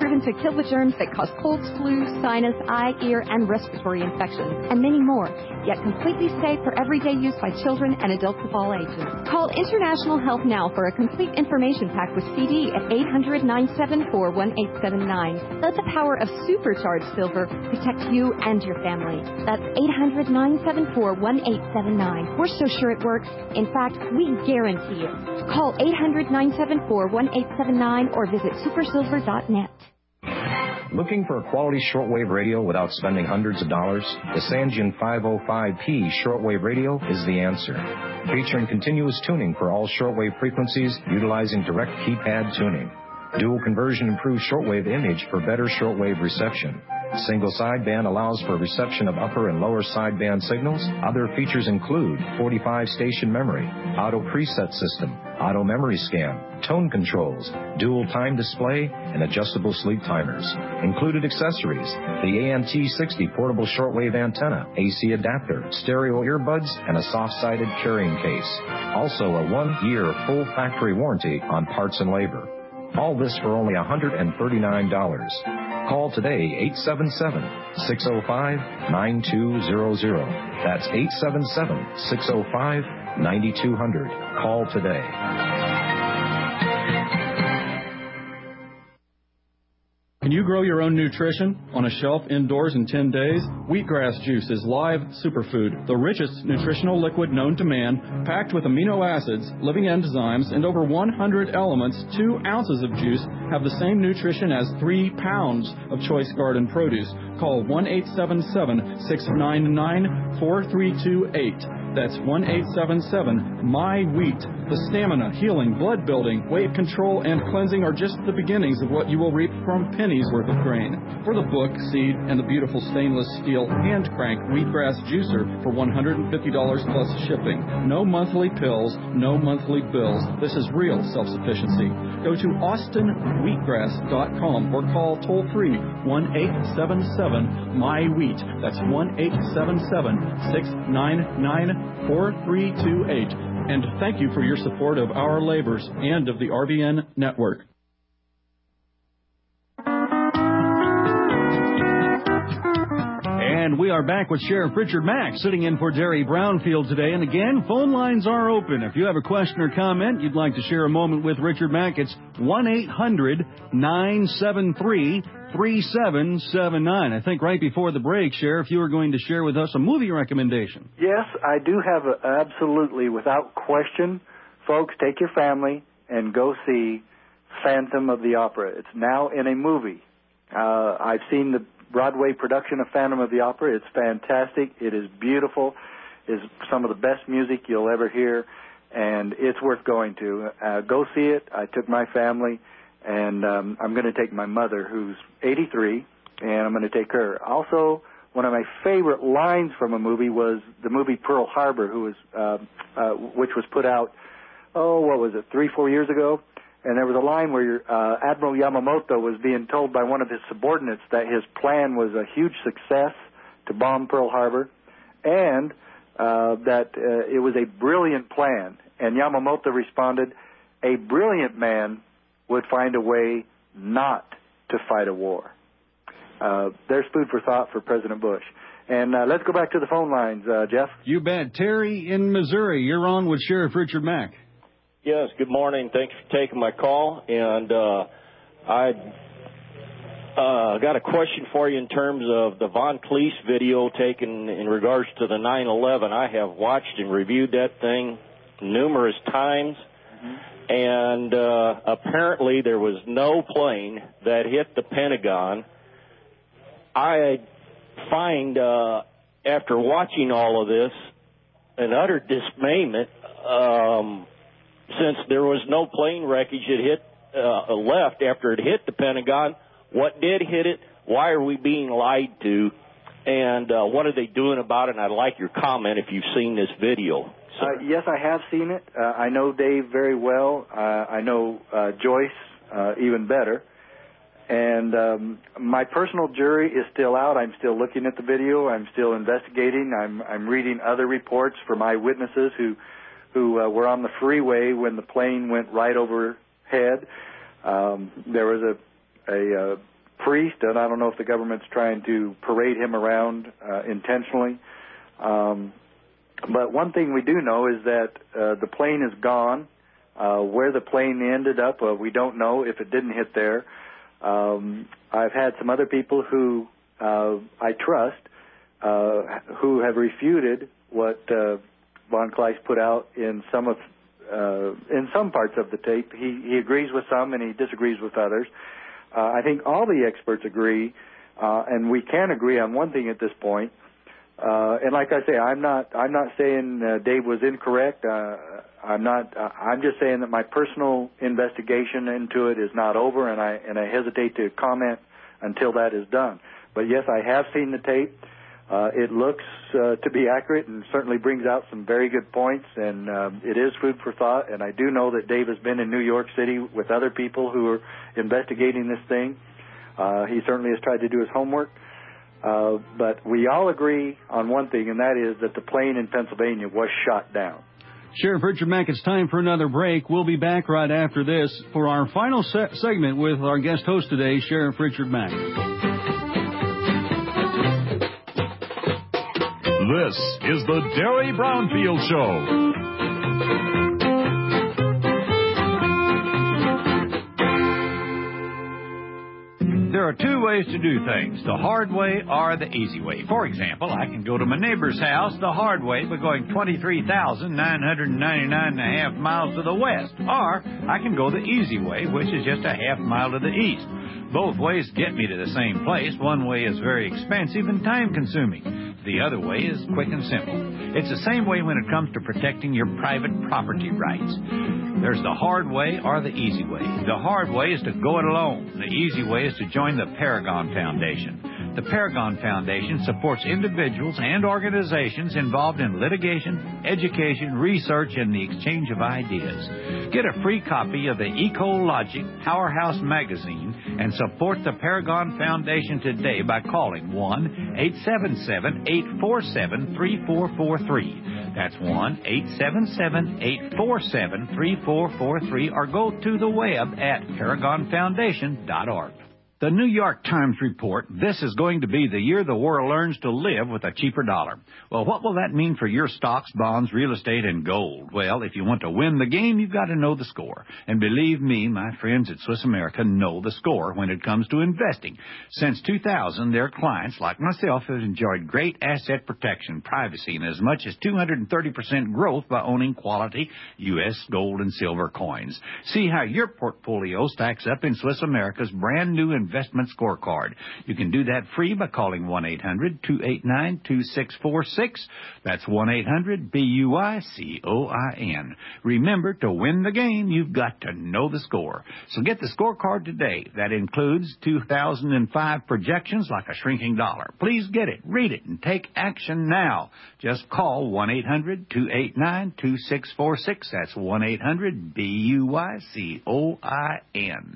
proven to kill the germs that cause colds, flu, sinus, eye, ear, and respiratory infections, and many more, yet completely safe for everyday use by children and adults of all ages. Call International Health now for a complete information pack with C D at eight hundred, nine seven four, one eight seven nine. Let the power of supercharged silver protect you and your family. That's eight hundred, nine seven four, one eight seven nine. We're so sure it works. In fact, we guarantee it. Call eight hundred, nine seven four, one eight seven nine or visit super silver dot net. Looking for a quality shortwave radio without spending hundreds of dollars? The Sangean five oh five P shortwave radio is the answer. Featuring continuous tuning for all shortwave frequencies utilizing direct keypad tuning. Dual conversion improves shortwave image for better shortwave reception. Single sideband allows for reception of upper and lower sideband signals. Other features include forty-five station memory, auto preset system, auto memory scan, tone controls, dual time display, and adjustable sleep timers. Included accessories, the A N T sixty portable shortwave antenna, A C adapter, stereo earbuds, and a soft-sided carrying case. Also a one-year full factory warranty on parts and labor. All this for only one hundred thirty-nine dollars. Call today, eight seven seven, six oh five, nine two zero zero. That's eight seven seven, six oh five, nine two zero zero. Call today. Can you grow your own nutrition on a shelf indoors in ten days? Wheatgrass juice is live superfood, the richest nutritional liquid known to man, packed with amino acids, living enzymes, and over one hundred elements. Two ounces of juice have the same nutrition as three pounds of choice garden produce. Call one eight seven seven, six nine nine, four three two eight. That's one eight seven seven, M Y wheat. The stamina, healing, blood building, weight control, and cleansing are just the beginnings of what you will reap from pennies worth of grain. For the book, seed, and the beautiful stainless steel hand crank wheatgrass juicer for one hundred fifty dollars plus shipping. No monthly pills, no monthly bills. This is real self-sufficiency. Go to austin wheatgrass dot com or call toll free one eight seven seven, M Y wheat. That's one eight seven seven, six nine nine, four three two eight. And thank you for your support of our labors and of the R B N network. And we are back with Sheriff Richard Mack sitting in for Derry Brownfield today. And again, phone lines are open. If you have a question or comment you'd like to share a moment with Richard Mack, it's one eight hundred, nine seven three, three seven seven nine. I think right before the break, Sheriff, you were going to share with us a movie recommendation. Yes, I do have a, absolutely, without question. Folks, take your family and go see Phantom of the Opera. It's now in a movie. Uh, I've seen the Broadway production of Phantom of the Opera. It's fantastic. It is beautiful. It's some of the best music you'll ever hear, and it's worth going to. Uh, go see it. I took my family, and um, I'm going to take my mother, who's eighty-three, and I'm going to take her. Also, one of my favorite lines from a movie was the movie Pearl Harbor, who was, uh, uh, which was put out, oh, what was it, three, four years ago? And there was a line where uh, Admiral Yamamoto was being told by one of his subordinates that his plan was a huge success to bomb Pearl Harbor, and uh, that uh, it was a brilliant plan. And Yamamoto responded, a brilliant man would find a way not to fight a war. Uh, there's food for thought for President Bush. And uh, let's go back to the phone lines, uh, Jeff. You bet. Terry in Missouri, you're on with Sheriff Richard Mack. Yes, good morning. Thanks for taking my call. And uh, I uh, got a question for you in terms of the Von Cleese video taken in regards to the nine eleven. I have watched and reviewed that thing numerous times. Mm-hmm. And uh, apparently there was no plane that hit the Pentagon. I find, uh, after watching all of this, an utter dismayment, um, since there was no plane wreckage that hit uh, left after it hit the Pentagon. What did hit it? Why are we being lied to? And uh, what are they doing about it? And I'd like your comment if you've seen this video. Uh, yes, I have seen it. Uh, I know Dave very well. Uh, I know uh, Joyce uh, even better. And um, my personal jury is still out. I'm still looking at the video. I'm still investigating. I'm, I'm reading other reports from eyewitnesses who who uh, were on the freeway when the plane went right overhead. Um, there was a, a uh, priest, and I don't know if the government's trying to parade him around uh, intentionally. Um, but one thing we do know is that uh, the plane is gone. Uh, where the plane ended up, uh, we don't know if it didn't hit there. Um, I've had some other people who uh, I trust uh, who have refuted what uh, Von Kleist put out in some of uh, in some parts of the tape. He, he agrees with some and he disagrees with others. Uh, I think all the experts agree, uh, and we can agree on one thing at this point. Uh, and like I say, I'm not I'm not saying uh, Dave was incorrect. Uh, I'm not. Uh, I'm just saying that my personal investigation into it is not over, and I and I hesitate to comment until that is done. But yes, I have seen the tape. Uh, it looks uh, to be accurate and certainly brings out some very good points, and um, it is food for thought. And I do know that Dave has been in New York City with other people who are investigating this thing. Uh, he certainly has tried to do his homework. Uh, but we all agree on one thing, and that is that the plane in Pennsylvania was shot down. Sheriff Richard Mack, it's time for another break. We'll be back right after this for our final se- segment with our guest host today, Sheriff Richard Mack. This is the Derry Brownfield Show. There are two ways to do things, the hard way or the easy way. For example, I can go to my neighbor's house the hard way by going twenty-three thousand nine hundred ninety-nine and a half miles to the west. Or I can go the easy way, which is just a half mile to the east. Both ways get me to the same place. One way is very expensive and time-consuming. The other way is quick and simple. It's the same way when it comes to protecting your private property rights. There's the hard way or the easy way. The hard way is to go it alone. The easy way is to join the Paragon Foundation. The Paragon Foundation supports individuals and organizations involved in litigation, education, research, and the exchange of ideas. Get a free copy of the EcoLogic Powerhouse magazine and support the Paragon Foundation today by calling one eight seven seven, eight four seven, three four four three. That's one eight seven seven, eight four seven, three four four three, or go to the web at paragon foundation dot org. The New York Times report, this is going to be the year the world learns to live with a cheaper dollar. Well, what will that mean for your stocks, bonds, real estate, and gold? Well, if you want to win the game, you've got to know the score. And believe me, my friends at Swiss America know the score when it comes to investing. Since two thousand, their clients, like myself, have enjoyed great asset protection, privacy, and as much as two hundred thirty percent growth by owning quality U S gold and silver coins. See how your portfolio stacks up in Swiss America's brand new investment Investment Scorecard. You can do that free by calling one eight hundred, two eight nine, two six four six. That's one eight hundred, B U I C O I N. Remember, to win the game, you've got to know the score. So get the scorecard today. That includes two thousand five projections like a shrinking dollar. Please get it, read it, and take action now. Just call one eight hundred, two eight nine, two six four six. That's one eight hundred, B U I C O I N.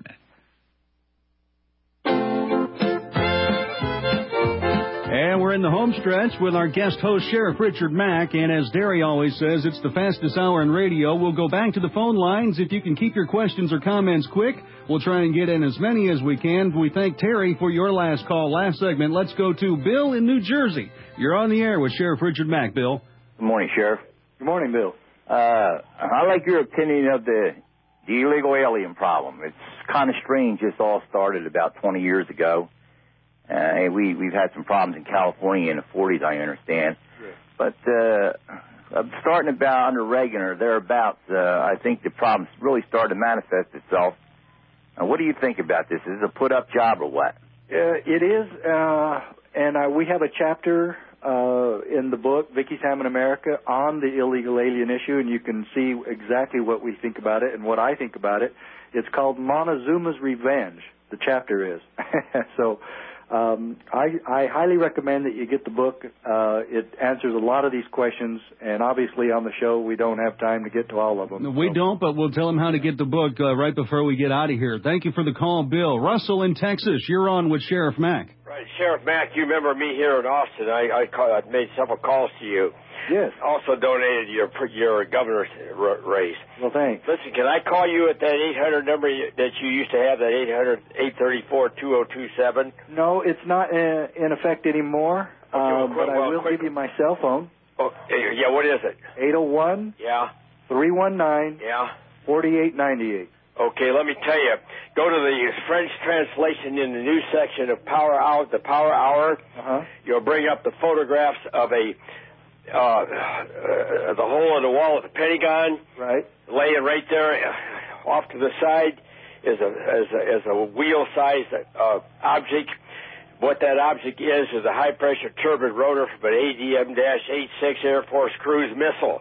And we're in the home stretch with our guest host, Sheriff Richard Mack. And as Derry always says, it's the fastest hour in radio. We'll go back to the phone lines. If you can keep your questions or comments quick, we'll try and get in as many as we can. We thank Terry for your last call, last segment. Let's go to Bill in New Jersey. You're on the air with Sheriff Richard Mack, Bill. Good morning, Sheriff. Good morning, Bill. Uh, I like your opinion of the, the illegal alien problem. It's kind of strange. This all started about twenty years ago. Uh, and we, we've had some problems in California in the forties, I understand. Yeah. But uh, starting about under Reagan or thereabouts, uh, I think the problem really started to manifest itself. Uh, what do you think about this? Is it a put-up job or what? Uh, it is, uh, and uh, we have a chapter uh, in the book, Vicky's Ham in America, on the illegal alien issue, and you can see exactly what we think about it and what I think about it. It's called Montezuma's Revenge, the chapter is. so... Um, I, I highly recommend that you get the book. Uh, it answers a lot of these questions, and obviously on the show we don't have time to get to all of them. We so. don't, but we'll tell them how to get the book uh, right before we get out of here. Thank you for the call, Bill. Russell in Texas, you're on with Sheriff Mack. Right, Sheriff Mack, you remember me here in Austin. I, I, call, I made several calls to you. Yes. Also donated your your governor's race. Well, thanks. Listen, can I call you at that eight hundred number that you used to have, that eight hundred, eight three-four, two oh two seven? No, it's not in, in effect anymore, Okay, well, uh, but well, I will quick. give you my cell phone. Oh, yeah, what is it? eight oh one, Yeah. three one nine, Yeah. four eight nine eight. Okay, let me tell you. Go to the French translation in the news section of Power Hour, the Power Hour. Uh-huh. You'll bring up the photographs of a uh, uh, the hole in the wall at the Pentagon. Right. Laying right there, uh, off to the side, is a is a, is a wheel-sized uh, object. What that object is is a high-pressure turbine rotor from an A D M eighty-six Air Force cruise missile.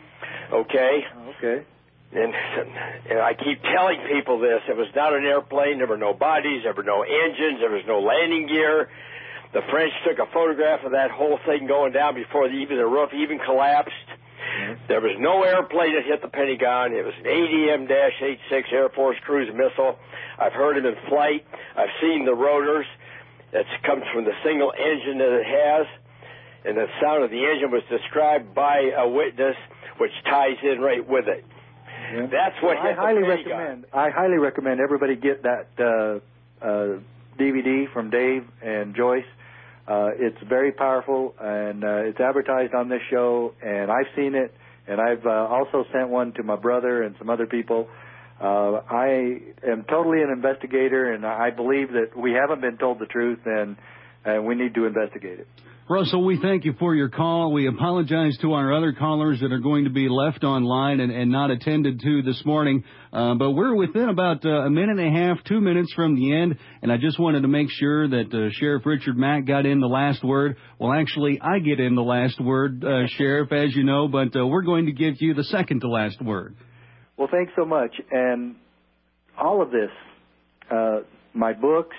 Okay. Okay. And, and I keep telling people this. It was not an airplane. There were no bodies. There were no engines. There was no landing gear. The French took a photograph of that whole thing going down before the, even the roof even collapsed. Mm-hmm. There was no airplane that hit the Pentagon. It was an A D M eighty-six Air Force cruise missile. I've heard it in flight. I've seen the rotors. That comes from the single engine that it has. And the sound of the engine was described by a witness, which ties in right with it. Yeah. That's what well, I highly recommend. I highly recommend everybody get that uh, uh, D V D from Dave and Joyce. Uh, it's very powerful, and uh, it's advertised on this show, and I've seen it, and I've uh, also sent one to my brother and some other people. Uh, I am totally an investigator, and I believe that we haven't been told the truth, and, and we need to investigate it. Russell, we thank you for your call. We apologize to our other callers that are going to be left online and, and not attended to this morning. Uh, but we're within about uh, a minute and a half, two minutes from the end, and I just wanted to make sure that uh, Sheriff Richard Mack got in the last word. Well, actually, I get in the last word, uh, Sheriff, as you know, but uh, we're going to give you the second to last word. Well, thanks so much. And all of this, uh, my books,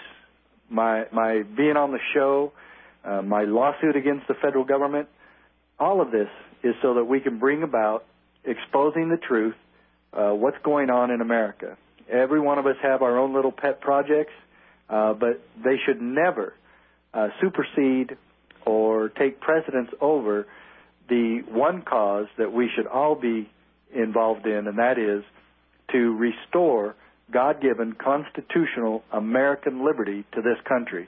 my my being on the show, Uh, my lawsuit against the federal government, all of this is so that we can bring about exposing the truth, uh, what's going on in America. Every one of us have our own little pet projects, uh, but they should never uh, supersede or take precedence over the one cause that we should all be involved in, and that is to restore God-given constitutional American liberty to this country.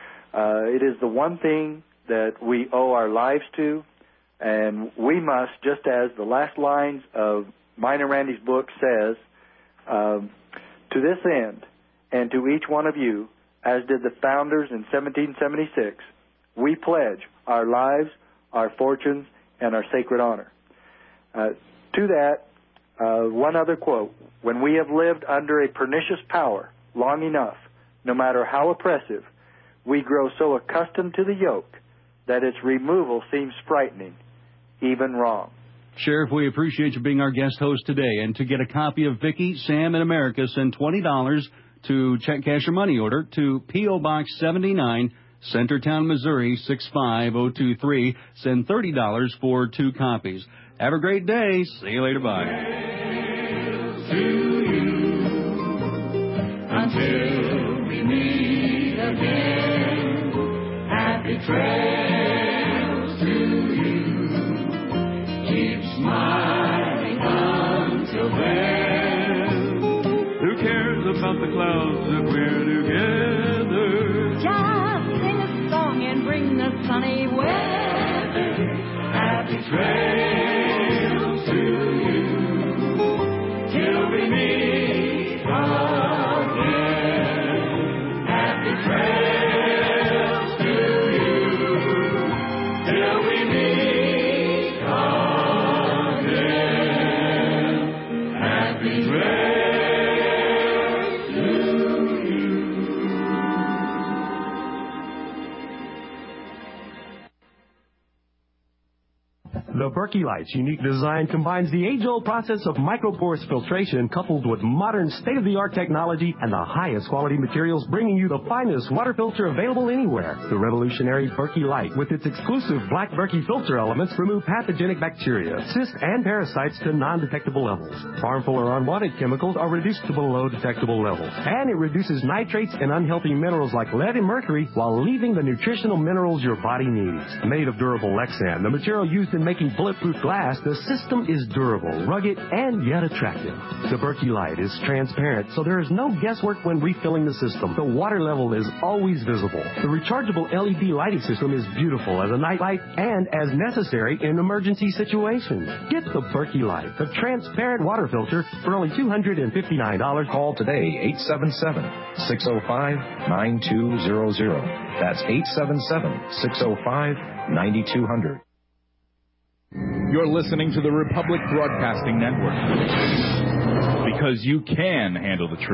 Uh, it is the one thing that we owe our lives to, and we must, just as the last lines of mine and Randy's book says, um, to this end, and to each one of you, as did the founders in seventeen seventy-six, we pledge our lives, our fortunes, and our sacred honor. Uh, to that, uh, one other quote: when we have lived under a pernicious power long enough, no matter how oppressive, we grow so accustomed to the yoke that its removal seems frightening, even wrong. Sheriff, we appreciate you being our guest host today. And to get a copy of Vicky, Sam, and America, send twenty dollars to check, cash, or money order to P O. Box seventy-nine, Centertown, Missouri, six five oh two three. Send thirty dollars for two copies. Have a great day. See you later. Bye. To you, until we meet again. Happy trails to you. Keep smiling until then. Who cares about the clouds if we're together? Just sing a song and bring the sunny weather. Happy trails to you. Till we meet again. Happy trails. The Berkey Light's unique design combines the age-old process of microporous filtration coupled with modern state-of-the-art technology and the highest quality materials, bringing you the finest water filter available anywhere. The revolutionary Berkey Light, with its exclusive black Berkey filter elements, remove pathogenic bacteria, cysts, and parasites to non-detectable levels. Harmful or unwanted chemicals are reduced to below detectable levels. And it reduces nitrates and unhealthy minerals like lead and mercury while leaving the nutritional minerals your body needs. Made of durable Lexan, the material used in making using bulletproof glass, the system is durable, rugged, and yet attractive. The Berkey Light is transparent, so there is no guesswork when refilling the system. The water level is always visible. The rechargeable L E D lighting system is beautiful as a night light and as necessary in emergency situations. Get the Berkey Light, the transparent water filter, for only two hundred fifty-nine dollars. Call today, eight seven seven, six oh five, nine two zero zero. That's eight seven seven, six oh five, nine two zero zero. You're listening to the Republic Broadcasting Network. Because you can handle the truth.